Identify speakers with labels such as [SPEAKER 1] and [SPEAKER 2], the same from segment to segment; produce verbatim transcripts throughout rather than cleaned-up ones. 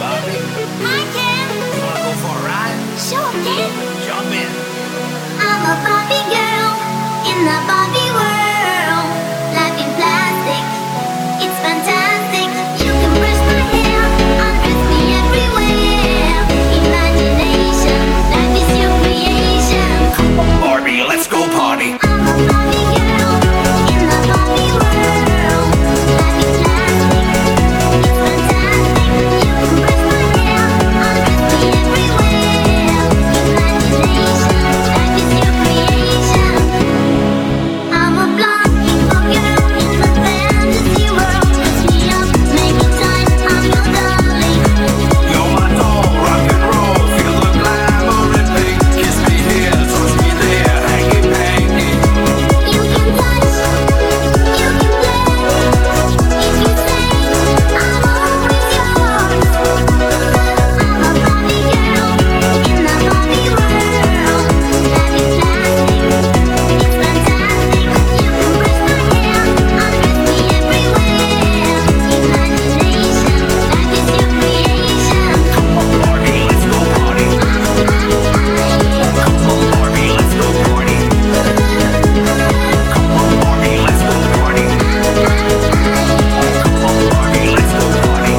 [SPEAKER 1] Bobby,
[SPEAKER 2] Hi, Ken.
[SPEAKER 1] you wanna go for a ride?
[SPEAKER 2] Sure, Ken.
[SPEAKER 1] Jump in.
[SPEAKER 2] I'm a Barbie girl in the Barbie world. Life in plastic, it's fantastic. You can brush my hair, undress me everywhere. Imagination, life is your creation.
[SPEAKER 1] Come on, Barbie, let's go party.
[SPEAKER 2] I'm a Barbie girl in the Barbie world. Life is plastic, it's fantastic. You can brush my hair, undress me everywhere. Imagination, life is your creation. I'm a blonde hip-hop girl in the fantasy world. Dress me up, make it time, I'm your darling.
[SPEAKER 1] You're my doll, rock and roll. Feel the glamour and pink. Kiss me here, touch me there, hangy pangy.
[SPEAKER 2] You can touch, you can play. If you say, I'm always yours. I'm a Barbie girl in the Barbie world. Life is plastic, it's fantastic. You can brush my hair, undress me everywhere. Imagination, life is your creation.
[SPEAKER 1] Come on, Barbie, let's go party. Come on, Barbie, let's go party. Come on, Barbie, let's go party. Come on, Barbie, let's go party.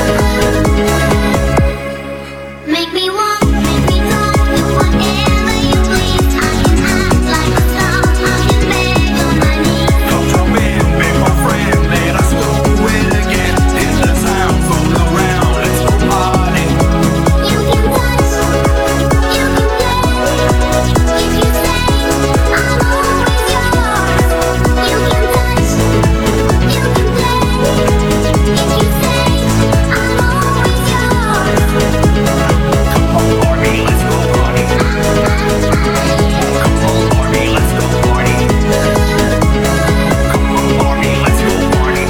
[SPEAKER 2] Make me walk, make me talk, do whatever you please. I can act like a star, I can beg on my knees.
[SPEAKER 1] Come jump in, be my friend. Let us do it again. In the town, fool around, let's go party.
[SPEAKER 2] You can touch, you can play. If you say, I'm always yours. You can touch, you can play. If you say, I'm always yours.
[SPEAKER 1] Come on, Barbie, let's go party. Come on, Barbie, let's go party. Come on, Barbie, let's go party.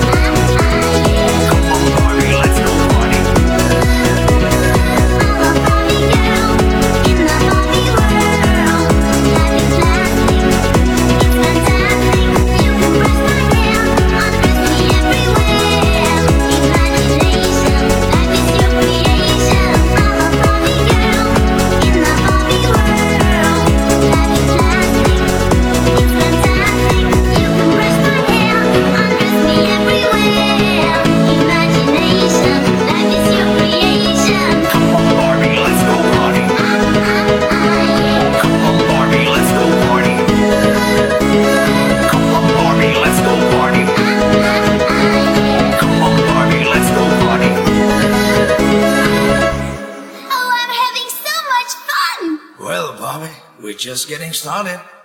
[SPEAKER 1] Come on, Barbie, let's go party.
[SPEAKER 2] I'm a Barbie girl in the Barbie world. Life is plastic, it's fantastic. You can brush my hair, undress me everywhere. Imagination, life is your creation. I'm a Barbie girl in the Barbie world. Life is plastic, it's fantastic. You can brush my hair, undress me everywhere. Imagination, life is your creation.
[SPEAKER 1] Come on, Barbie, let's go party. Come on, Barbie, let's go party. Come on, Barbie, let's go party. Come on, Barbie, let's go party.
[SPEAKER 2] Oh, I'm having so much fun!
[SPEAKER 1] Well, Barbie, we're just getting started.